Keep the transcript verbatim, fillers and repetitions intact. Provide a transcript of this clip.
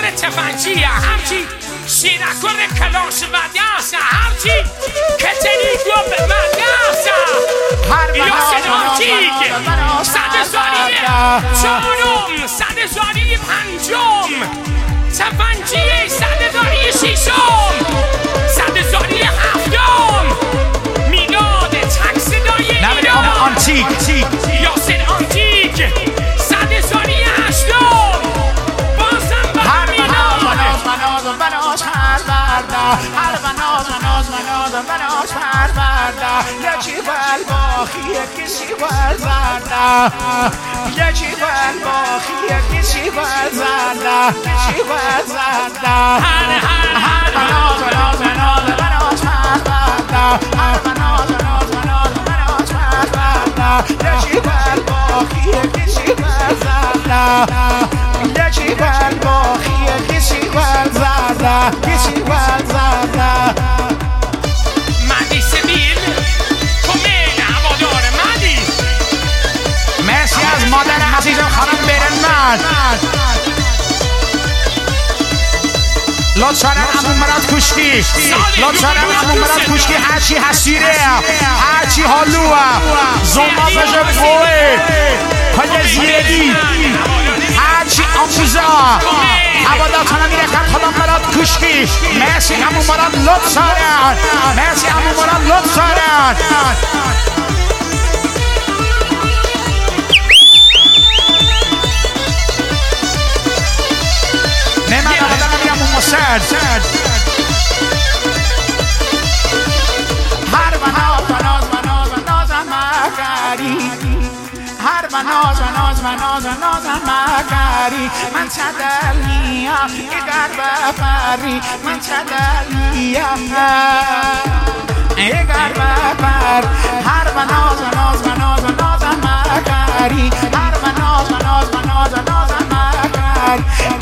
corre تفنگی همچی شیره corre کلاش مدیاسه همچی کتنی گوب مدیاسه یا سنانتیک صد زاری چهارم صد زاری پنجم تفنگی صد زاری ششم صد زاری هفتم میلاد تک صدای ایران آنتیک یاسر آنتیک صد زاری هشتم بازم با میلاد بناز بناز پرورده هر بناز بناز بناز بناز پرورده یکی بالباخیه کسی بالزرده یکی بالباخیه کسی بالزرده کسی بالزرده هر هر هر بناز بناز بناز بناز پرورده هر بناز بناز بناز بناز پرورده یکی بالباخیه کسی بالزرده یکی بالباخیه کسی بالزرده کسی بالزرده مدی سبیل کمین هوادار مدی مرسی از مادر عزیزم خانم برنمد لطفاً عمو مراد کوشکی لطفاً عمو مراد کوشکی هرچی حسیره هرچی حالوه زمازش بوه پل زیردی هرچی آموزه هوادارتانه میره کم خدا مراد کوشکی مرسی عمو مراد لطفاً مرسی عمو مراد لطفاً نمیده آدم میگم اون مسد هر بناز بناز بناز بناز مکاری هر بناز بناز بناز بناز مکاری من چدلیم اگر بپری من چدلیم اگر بپر هر بناز بناز بناز بناز مکاری هر بناز بناز بناز بناز مکاری